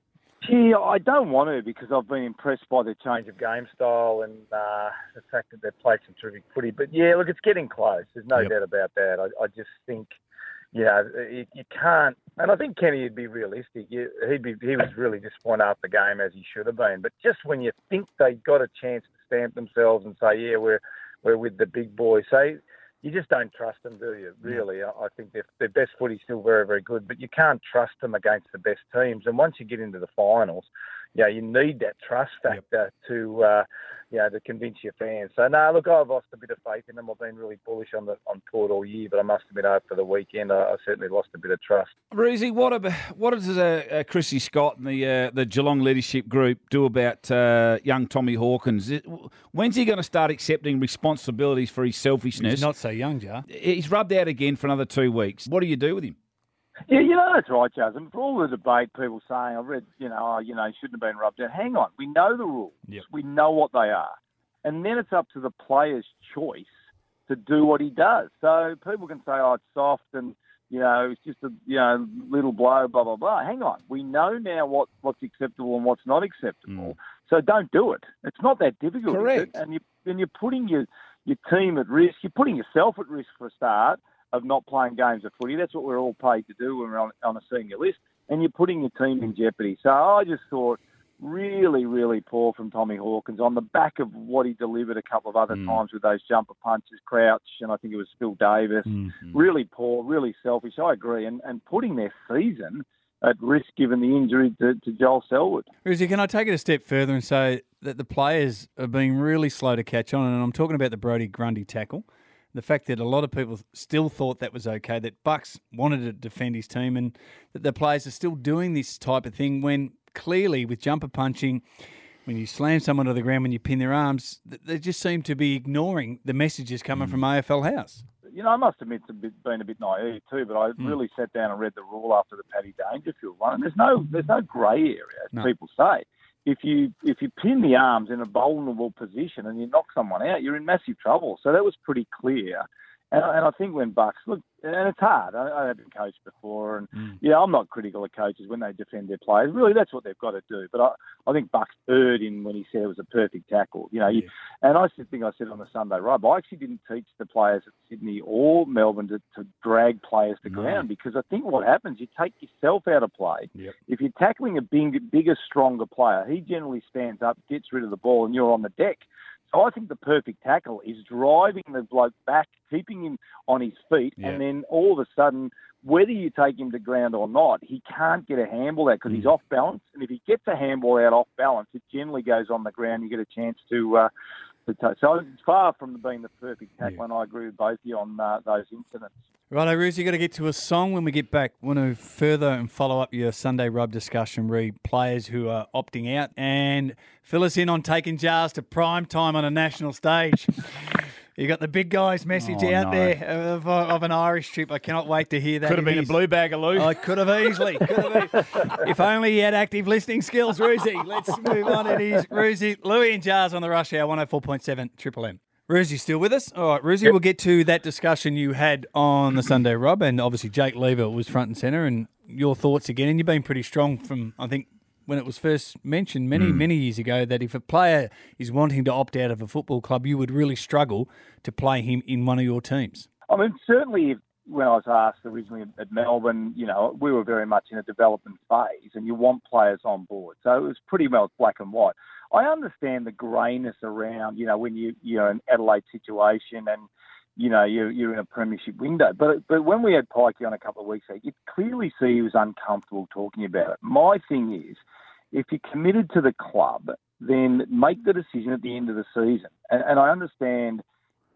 Gee, I don't want to because I've been impressed by their change of game style and uh, the fact that they've played some terrific footy. But yeah, look, it's getting close. There's no Yep. doubt about that. I, I just think, you know, you, you can't. And I think Kenny would be realistic. You, he'd be he was really disappointed after the game as he should have been. But just when you think they got a chance to stamp themselves and say, yeah, we're we're with the big boys, say. You just don't trust them, do you? Really, I I think their, their best footy's still very, very good, but you can't trust them against the best teams. And once you get into the finals, yeah, you need that trust factor to, uh, you know, to convince your fans. So no, look, I've lost a bit of faith in them. I've been really bullish on the on Port all year, but I must admit, over the weekend, I, I certainly lost a bit of trust. Rosie, what about, what does uh, uh, Chrissy Scott and the uh, the Geelong leadership group do about uh, young Tommy Hawkins? It- When's he going to start accepting responsibilities for his selfishness? He's not so young, Jar. He's rubbed out again for another two weeks. What do you do with him? Yeah, you know, that's right, Jaz. And for all the debate, people saying, I read, you know, oh, you know, he shouldn't have been rubbed out. Hang on. We know the rules. Yep. We know what they are. And then it's up to the player's choice to do what he does. So people can say, oh, it's soft and, you know, it's just a, you know, little blow, blah, blah, blah. Hang on. We know now what, what's acceptable and what's not acceptable. So don't do it. It's not that difficult. is Correct. it? And, you, and you're putting your, your team at risk. You're putting yourself at risk for a start of not playing games of footy. That's what we're all paid to do when we're on, on a senior list. And you're putting your team in jeopardy. So I just thought really, really poor from Tommy Hawkins on the back of what he delivered a couple of other times with those jumper punches, Crouch, and I think it was Phil Davis. Really poor, really selfish. I agree. And, and putting their season at risk given the injury to, to Joel Selwood. Rosie, can I take it a step further and say that the players are being really slow to catch on? And I'm talking about the Brodie Grundy tackle. The fact that a lot of people still thought that was okay, that Bucks wanted to defend his team, and that the players are still doing this type of thing when clearly with jumper punching, when you slam someone to the ground, when you pin their arms, th- they just seem to be ignoring the messages coming from A F L House. You know, I must admit it's a bit, been a bit naive too, but I really sat down and read the rule after the Paddy Dangerfield one, and there's no there's no grey area, as No. people say. If you if you pin the arms in a vulnerable position and you knock someone out, you're in massive trouble. So that was pretty clear. And, and I think when Bucks, look, and it's hard. I, I haven't coached before, and yeah, I'm not critical of coaches when they defend their players. Really, that's what they've got to do. But I, I think Bucks erred in when he said it was a perfect tackle. You know, you, and I think I said on the Sunday Rub, I actually didn't teach the players at Sydney or Melbourne to, to drag players to No. ground, because I think what happens, you take yourself out of play. Yep. If you're tackling a big, bigger, stronger player, he generally stands up, gets rid of the ball, and you're on the deck. So I think the perfect tackle is driving the bloke back, keeping him on his feet, Yeah. and then all of a sudden, whether you take him to ground or not, he can't get a handball out because he's off balance. And if he gets a handball out off balance, it generally goes on the ground. You get a chance to uh, to touch. So it's far from being the perfect tackle, and I agree with both of you on uh, those incidents. Righto, Rosie, you've got to get to a song when we get back. Want to further and follow up your Sunday Rub discussion, re players who are opting out, and fill us in on taking Jars to prime time on a national stage. You got the big guys message Oh, out no. there of, of an Irish trip. I cannot wait to hear that. Could have It been a is- blue bag of Lou. I could have easily. Could have been. If only he had active listening skills, Rosie. Let's move on. It is Rosie, Louie and Jars on the Rush Hour, one oh four point seven Triple M. Rosie still with us? All right, Rosie, we'll get to that discussion you had on the Sunday Rub, and obviously Jake Lever was front and centre, and your thoughts again. And you've been pretty strong from, I think, when it was first mentioned many, many years ago, that if a player is wanting to opt out of a football club, you would really struggle to play him in one of your teams. I mean, certainly if, when I was asked originally at Melbourne, you know, we were very much in a development phase and you want players on board. So it was pretty well black and white. I understand the greyness around, you know, when you, you're in an Adelaide situation and, you know, you're, you're in a premiership window. But but when we had Pikey on a couple of weeks ago, you clearly see he was uncomfortable talking about it. My thing is, if you're committed to the club, then make the decision at the end of the season. And, and I understand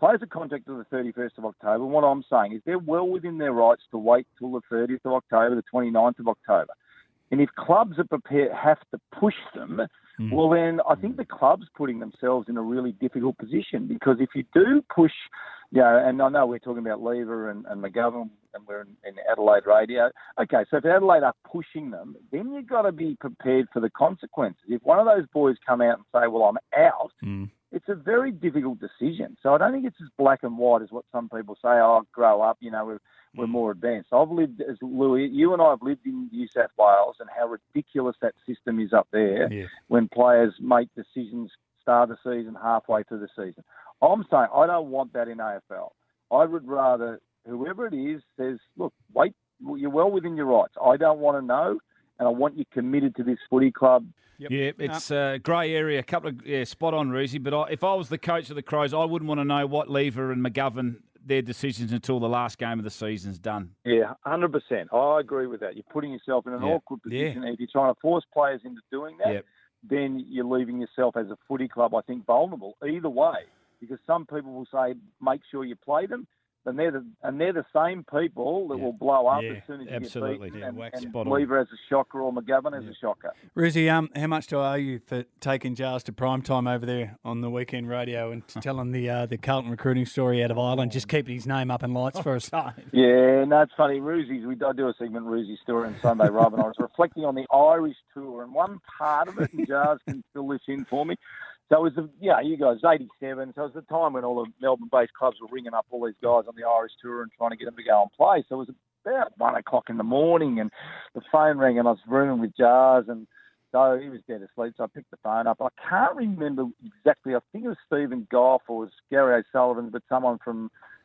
Players are contracted to the thirty-first of October. And what I'm saying is they're well within their rights to wait till the thirtieth of October, the twenty-ninth of October. And if clubs are prepared, have to push them, mm. well, then I think the club's putting themselves in a really difficult position, because if you do push, you know, and I know we're talking about Lever and, and McGovern, and we're in, in Adelaide radio. Okay, so if Adelaide are pushing them, then you've got to be prepared for the consequences. If one of those boys come out and say, well, I'm out, mm. it's a very difficult decision. So I don't think it's as black and white as what some people say, oh, I'll grow up, you know, we're, we're more advanced. I've lived, as Louis, you and I have lived in New South Wales, and how ridiculous that system is up there yeah. when players make decisions start of the season, halfway through the season. I'm saying I don't want that in A F L. I would rather whoever it is says, look, wait, you're well within your rights. I don't want to know, and I want you committed to this footy club. Yep. Yeah, it's a grey area. A couple of yeah, spot on, Roosie. But I, if I was the coach of the Crows, I wouldn't want to know what Lever and McGovern, their decisions, until the last game of the season's done. Yeah, one hundred percent. I agree with that. You're putting yourself in an Yeah. awkward position. Yeah. If you're trying to force players into doing that, Yep. then you're leaving yourself as a footy club, I think, vulnerable either way. Because some people will say, make sure you play them. And they're the and they're the same people that will blow up Yeah, as soon as you absolutely. get beaten. Yeah, and wax and spot on. Lever as a shocker or McGovern as a shocker. Rosie, um, how much do I owe you for taking Jars to prime time over there on the weekend radio and telling the uh, the Carlton recruiting story out of Ireland, just keeping his name up in lights for us? Yeah, no, it's funny. Roosie's, we I do a segment, Roosie's Story on Sunday, Rob, and I was reflecting on the Irish tour, and one part of it, and Jars can fill this in for me. So it was, the, yeah, you guys, eighty-seven. So it was the time when all the Melbourne-based clubs were ringing up all these guys on the Irish tour and trying to get them to go and play. So it was about one o'clock in the morning, and the phone rang, and I was rooming with Jars, and so he was dead asleep. So I picked the phone up. I can't remember exactly. I think it was Stephen Goff or it was Gary O'Sullivan, but someone from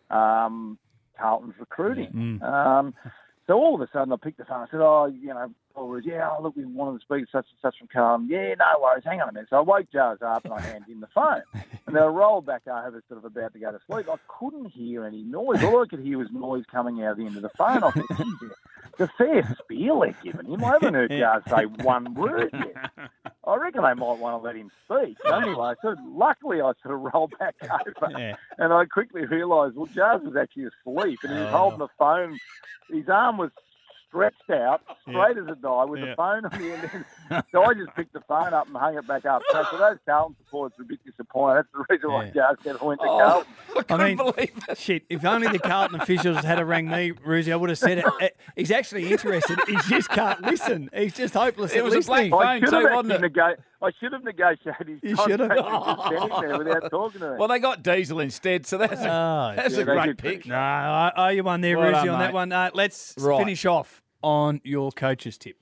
um, Carlton's recruiting. Mm. Um, so all of a sudden, I picked the phone. I said, "Oh, you know." Or, yeah, oh, look, we wanted to speak to such and such from Carlton. Yeah, no worries, hang on a minute. So I woke Jars up and I handed him the phone. And then I rolled back over, sort of about to go to sleep. I couldn't hear any noise. All I could hear was noise coming out of the end of the phone. I thought, geez, the fair spiel they're giving him. I haven't heard Jars say one word yet. I reckon they might want to let him speak. So anyway, so luckily I sort of rolled back over. Yeah. And I quickly realised, well, Jars was actually asleep and he was Oh. holding the phone. His arm was stretched out, straight Yeah. as a die, with Yeah. the phone on the end. So I just picked the phone up and hung it back up. So for those Carlton supporters who are a bit disappointed, that's the reason why Yeah. Jars said I went to Oh. Carlton. I mean, shit, if only the Carlton officials had rang me, Rosie, I would have said it. Uh, He's actually interested. He just can't listen. He's just hopeless It at was a listening. black I phone should have too, actually wasn't it? nego- I should have negotiated his You contract should and have. just sent him there without talking to him. Well, they got Diesel instead, so that's a, Oh, that's yeah, a they great did. pick. No, I owe you one there, Well Rosie, done, on mate. that one. Uh, let's Right. finish off on your coach's tip.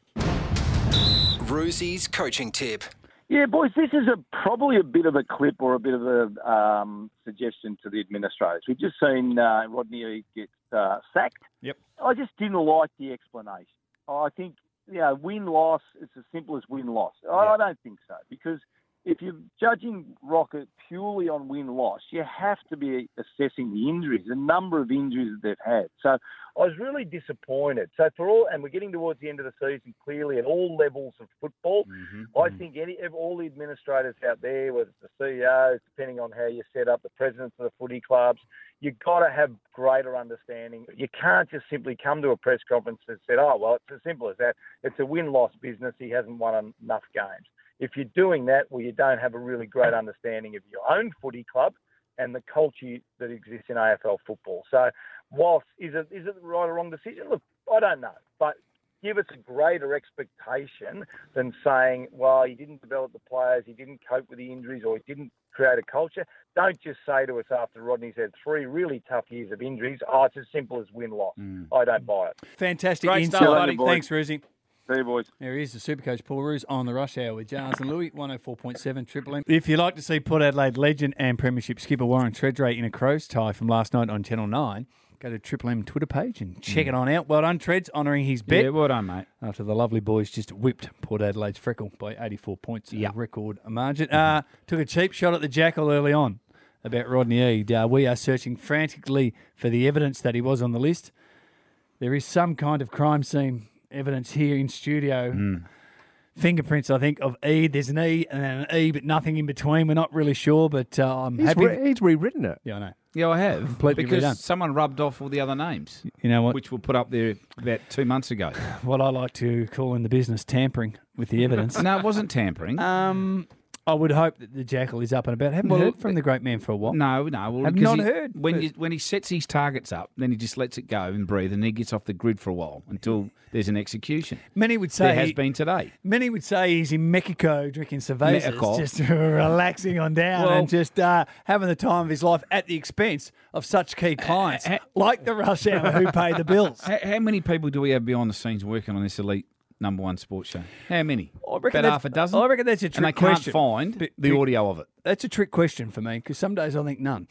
Roosie's coaching tip. Yeah, boys, this is a probably a bit of a clip or a bit of a um, suggestion to the administrators. We've just seen uh, Rodney get uh, sacked. Yep. I just didn't like the explanation. I think, you know, win-loss, it's as simple as win-loss. I, I don't think so, because if you're judging Rocket purely on win-loss, you have to be assessing the injuries, the number of injuries that they've had. So I was really disappointed. So for all, and we're getting towards the end of the season, clearly at all levels of football, I think any all the administrators out there, whether it's the C E Os, depending on how you set up, the presidents of the footy clubs, you've got to have greater understanding. You can't just simply come to a press conference and say, oh, well, it's as simple as that. It's a win-loss business. He hasn't won enough games. If you're doing that, well, you don't have a really great understanding of your own footy club and the culture that exists in A F L football. So whilst, is it is it the right or wrong decision? Look, I don't know. But give us a greater expectation than saying, well, he didn't develop the players, he didn't cope with the injuries, or he didn't create a culture. Don't just say to us after Rodney's had three really tough years of injuries, oh, it's as simple as win-loss. I don't buy it. Fantastic Great insight, stuff, buddy. buddy. Thanks, Rosie. See you, boys. There he is, the Supercoach Paul Roos on the Rush Hour with Jars and Louis, one oh four point seven Triple M. If you'd like to see Port Adelaide legend and premiership skipper Warren Treadray in a Crows tie from last night on Channel nine, go to Triple M Twitter page and check it on out. Well done, Treads, honouring his bet. Yeah, well done, mate. After the lovely boys just whipped Port Adelaide's Freckle by eighty-four points, a record margin. Uh, took a cheap shot at the Jackal early on about Rodney Eade. Uh, we are searching frantically for the evidence that he was on the list. There is some kind of crime scene evidence here in studio. Mm. Fingerprints, I think, of E. There's an E and then an E, but nothing in between. We're not really sure, but uh, I'm He's, happy. re- he's rewritten it. Yeah, I know. Yeah, I have. Completely because redone. someone rubbed off all the other names. You know what? Which were put up there about two months ago. What I like to call in the business tampering with the evidence. No, it wasn't tampering. Um, I would hope that the Jackal is up and about. Haven't Well, heard from the great man for a while. No, no. Well, Have because not he- heard. When but- you, when he sets his targets up, then he just lets it go and breathe, and then he gets off the grid for a while until there's an execution. Many would say There has been today. Many would say he's in Mexico drinking cervezas, Mexico. just relaxing on down Well- and just uh, having the time of his life at the expense of such key clients like the rush hour who pay the bills. How, how many people do we have behind the scenes working on this elite number one sports show? How many? I reckon About that's- half a dozen? I reckon that's a trick And they question. can't find But- the but- audio of it. That's a trick question for me because some days I think none.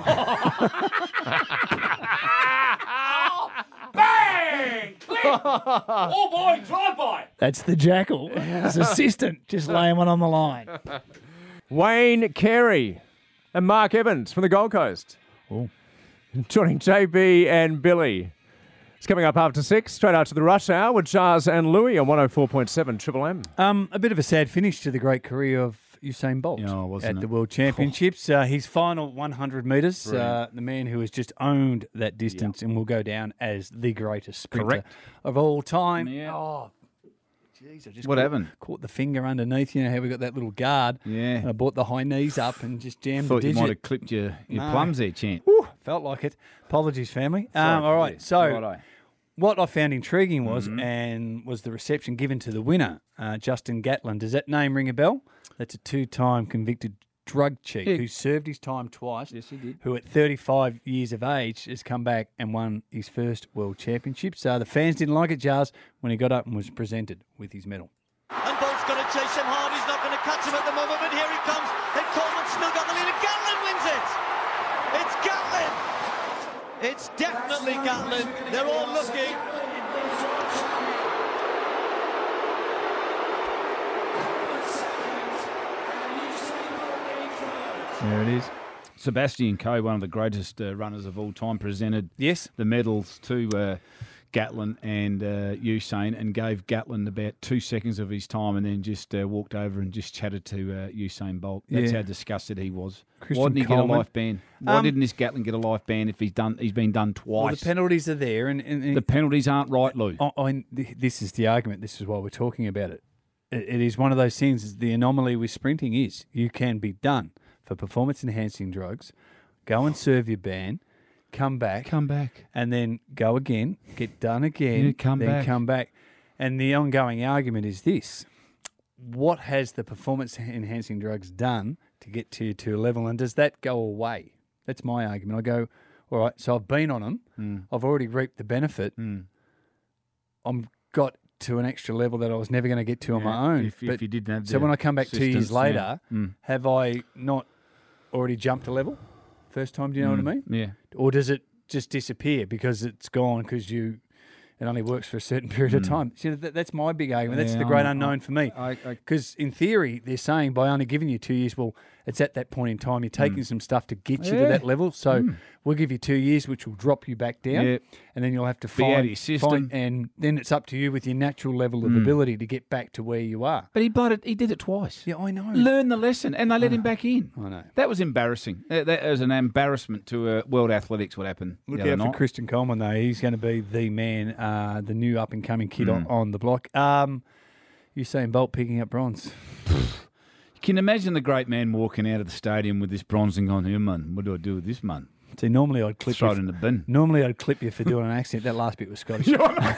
Bang! Click! Oh boy, drive by! That's the Jackal, his assistant, just laying one on the line. Wayne Carey and Mark Evans from the Gold Coast. Oh. Joining J B and Billy. It's coming up after six, straight after the rush hour with Jars and Louis on one oh four point seven Triple M. Um, a bit of a sad finish to the great career of Usain Bolt Yeah, wasn't at it? the World Championships. Uh, his final one hundred metres, uh, Brilliant. the man who has just owned that distance and will go down as the greatest sprinter Correct. of all time. Yeah. Oh, jeez, I just What caught, happened? Caught the finger underneath. You know how we got that little guard. Yeah. And I brought the high knees up and just jammed Thought the you digit. might have clipped your, your No. plums there, Chant. Whew, felt like it. Apologies, family. Um, all right, yeah. so Righto. what I found intriguing was Mhm. and was the reception given to the winner, uh, Justin Gatlin. Does that name ring a bell? That's a two-time convicted drug cheat Yeah. who served his time twice. Yes, he did. Who at thirty-five years of age has come back and won his first World Championships. So the fans didn't like it, Jars, when he got up and was presented with his medal. And Bolt's going to chase him hard. He's not going to catch him at the moment, but here he comes. And Coleman's still got the lead. And Gatlin wins it. It's Gatlin. It's definitely Gatlin. They're all looking. There it is. Sebastian Coe, one of the greatest uh, runners of all time, presented yes. the medals to uh, Gatlin and uh, Usain and gave Gatlin about two seconds of his time and then just uh, walked over and just chatted to uh, Usain Bolt. That's Yeah. how disgusted he was. Christian Why didn't he Coleman. get a life ban? Why Um, didn't this Gatlin get a life ban if he's done? He's been done twice. Well, the penalties are there. and, and, and The penalties aren't right, Lou. I, I, this is the argument. This is why we're talking about it. It, it is one of those things. The anomaly with sprinting is you can be done for performance-enhancing drugs, go and serve your ban, come back, come back, and then go again, get done again, Yeah, come then back. come back. And the ongoing argument is this: what has the performance-enhancing drugs done to get to to a level, and does that go away? That's my argument. I go, all right. So I've been on them. Mm. I've already reaped the benefit. Mm. I'm got to an extra level that I was never going to get to on Yeah, my own. if- if you didn't have so the when I come back two years assistance, yeah. later, Mm. have I not already jumped a level first time? Do you know what I Mm, mean? yeah. Or does it just disappear because it's gone because you it only works for a certain period of Mm. time? See, that, that's my big argument. That's Yeah, the great I- unknown I- for me. I- I- Because in theory, they're saying by only giving you two years, well, it's at that point in time you're taking some stuff to get you to Yeah. that level. So Mm. we'll give you two years, which will drop you back down, Yeah. and then you'll have to Be out of find, your system. find, and then it's up to you with your natural level of Mm. ability to get back to where you are. But he blooded, he did it twice. Yeah, I know. Learn the lesson, and they let him back in. I know. That was embarrassing. That, that was an embarrassment to uh, world athletics. What happened Look the out other for night. Christian Coleman, though. He's going to be the man, uh, the new up-and-coming kid on, Mm. on the block. Um, Usain Bolt picking up bronze. You can imagine the great man walking out of the stadium with this bronze and going, "Here, man, what do I do with this, man?" See, normally I'd clip Throw you it in the bin. Normally I'd clip you for doing an accent. That last bit was Scottish.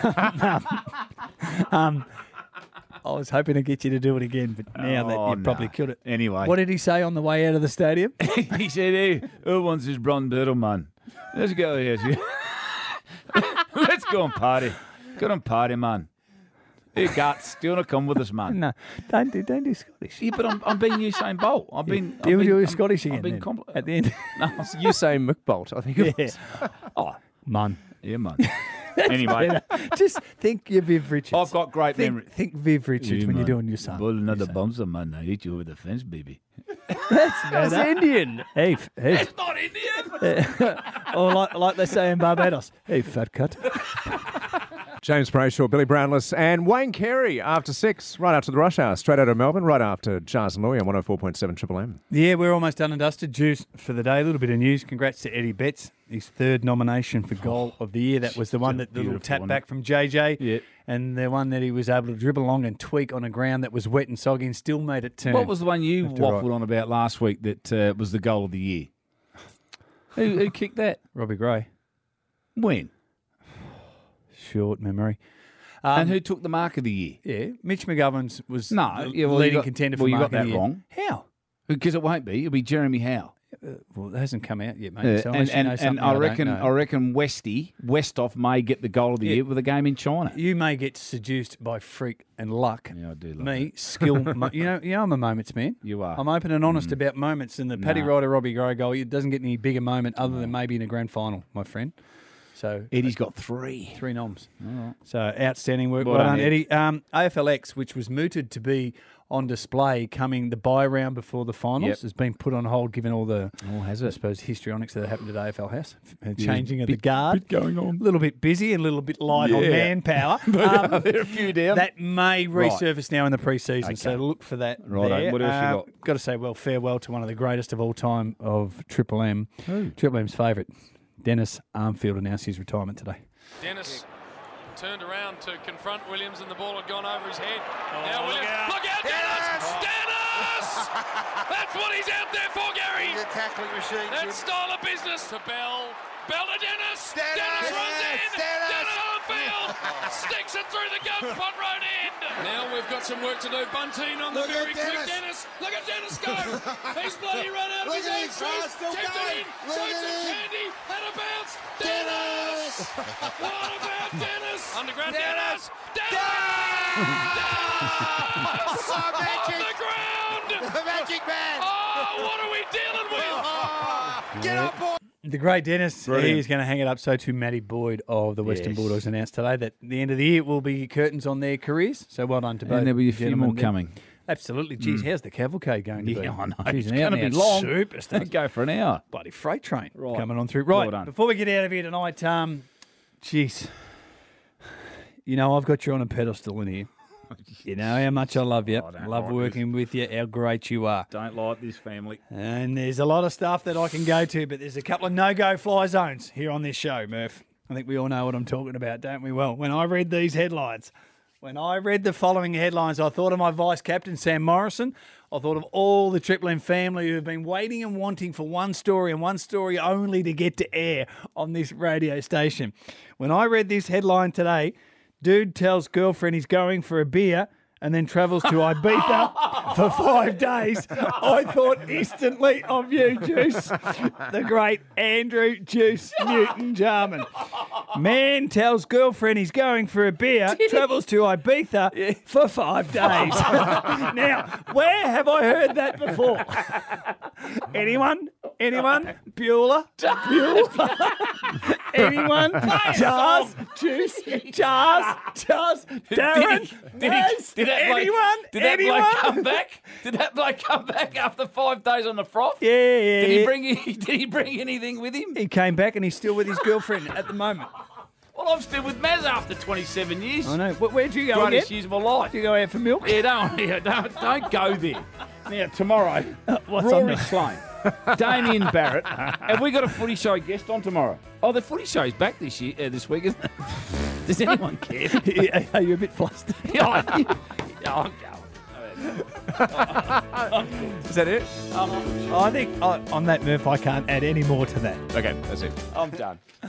um, I was hoping to get you to do it again, but now that Oh, you've probably nah. killed it. Anyway. What did he say on the way out of the stadium? He said, "Hey, who wants this bronze medal, man? Let's go here. Let's go and party. Go and party, man. Hey, Guts, do you want to come with us, man?" No, don't do, don't do Scottish. Yeah, but I'm, I'm being Usain Bolt. I've been. I've You been, do I'm- Scottish again I've been then, compl- at the end. No. Usain McBolt, I think it Yeah. was. Oh, Man. yeah, man. Anyway, Just think your Viv Richards. I've got great think, memory. Think Viv Richards Yeah, when man. you're doing your son. Ball another bouncer, man. I hit you over the fence, baby. That's That's Indian. Hey, f- hey. It's not Indian. or like, like they say in Barbados, hey, fat cut. James Brayshaw, Billy Brownless, and Wayne Carey after six, right after the rush hour, straight out of Melbourne, right after Jars and Louie on one oh four point seven Triple M. Yeah, we're almost done and dusted. Juice for the day. A little bit of news. Congrats to Eddie Betts, his third nomination for goal of the year. That was the one that the little tap back from J J, yeah. and the one that he was able to dribble along and tweak on a ground that was wet and soggy and still made it turn. What was the one you Left to waffled right. on about last week that uh, was the goal of the year? who, who kicked that? Robbie Gray. When? Short memory. Um, and who took the mark of the year? Yeah, Mitch McGovern's was No, the yeah, well, leading you got, contender for well, you mark got of that the year. wrong. How? Because it won't be. It'll be Jeremy Howe. Uh, well, it hasn't come out yet, mate. Yeah, so and unless you and, know and something I don't reckon know. I reckon Westy Westhoff may get the goal of the Yeah. year with a game in China. You may get seduced by freak and luck. Yeah, I do. Love Me, it. skill. mo- you know, you know, I'm a moments man. You are. I'm open and honest Mm. about moments, and the Paddy Nah. Ryder Robbie Gray goal, it doesn't get any bigger moment other than maybe in a grand final, my friend. So Eddie's got three. Three noms. All right. So outstanding work. Well Well, done, done, Ed. Eddie. Um, A F L X, which was mooted to be on display coming the bye round before the finals, Yep. has been put on hold given all the, Oh, has I it? suppose, histrionics that happened at A F L House. F- Yeah, Changing of bit- the guard. bit going on. A little bit busy and a little bit light on Yeah. manpower. There Um, are a few down. That may Right. resurface now in the pre-season, so Okay. look for that. Righto. there. What else you Uh, got? Got to say, well, farewell to one of the greatest of all time of Triple M. Who? Triple M's favourite, Dennis Armfield, announced his retirement today. Dennis turned around to confront Williams, and the ball had gone over his head. now look Williams, out. look out, Dennis! Dennis! That's what he's out there for, Gary. He's a tackling machine. That Jim. style of business to Bell. Bell to Dennis. Dennis! Dennis runs in. Dennis! Dennis Armfield sticks it through the gum on road end. Now we've got some work to do. Bunteen on the Look very at quick Dennis. Dennis. Look at Dennis go. He's bloody run out of Look his at own his car, feet. still Tipped going. it in. Look Takes at it him. candy. Had a bounce. Dennis. What about Dennis? Underground Dennis. Dennis. Dennis. Oh, Off magic. the ground. The magic man. Oh, what are we dealing with? Oh, get up, boy. The great Dennis, Brilliant. he's going to hang it up. So too, Matty Boyd of the Western Yes. Bulldogs announced today that at the end of the year will be curtains on their careers. So well done to both. And there'll be a few gentlemen more there. coming. Absolutely. Geez, how's the cavalcade going to be? Yeah, I know. Geez, It's an going to be out-and-out long. superstar. Go for an hour. Bloody freight train Right. coming on through. Well Right, done. before we get out of here tonight, um, jeez, you know I've got you on a pedestal in here. You know how much I love you. I don't love like working with you, how great you are. Don't like this family. And there's a lot of stuff that I can go to, but there's a couple of no-go fly zones here on this show, Murph. I think we all know what I'm talking about, don't we? Well, when I read these headlines, when I read the following headlines, I thought of my vice-captain, Sam Morrison. I thought of all the Triple M family who have been waiting and wanting for one story and one story only to get to air on this radio station. When I read this headline today, dude tells girlfriend he's going for a beer and then travels to Ibiza for five days. I thought instantly of you, Juice. The great Andrew Juice Newton Jarman. Man tells girlfriend he's going for a beer, travels to Ibiza for five days. Now, where have I heard that before? Anyone? Anyone? Bueller? Bueller? Anyone? Jars? Juice? Jars? Jars? Darren? Did he, did, he, Naz? did that bloke, Anyone? did that Anyone? bloke come back? Did that bloke come back after five days on the froth? Yeah, yeah. Did he yeah. bring Did he bring anything with him? He came back and he's still with his girlfriend at the moment. Well, I'm still with Maz after twenty-seven years. I know. Where, where'd you go Greatest again? years of my life. You go out for milk? Yeah, don't, yeah, don't, don't go there. Now, tomorrow, What's on Rory the- Sloane, Damien Barrett. Have we got a footy show guest on tomorrow? Oh, the footy show's back this year, uh, this week, isn't it? Does anyone care? Are you a bit flustered? yeah, I- yeah, I'm going. Is that it? I think uh, on that, Murph, I can't add any more to that. Okay, that's it. I'm done.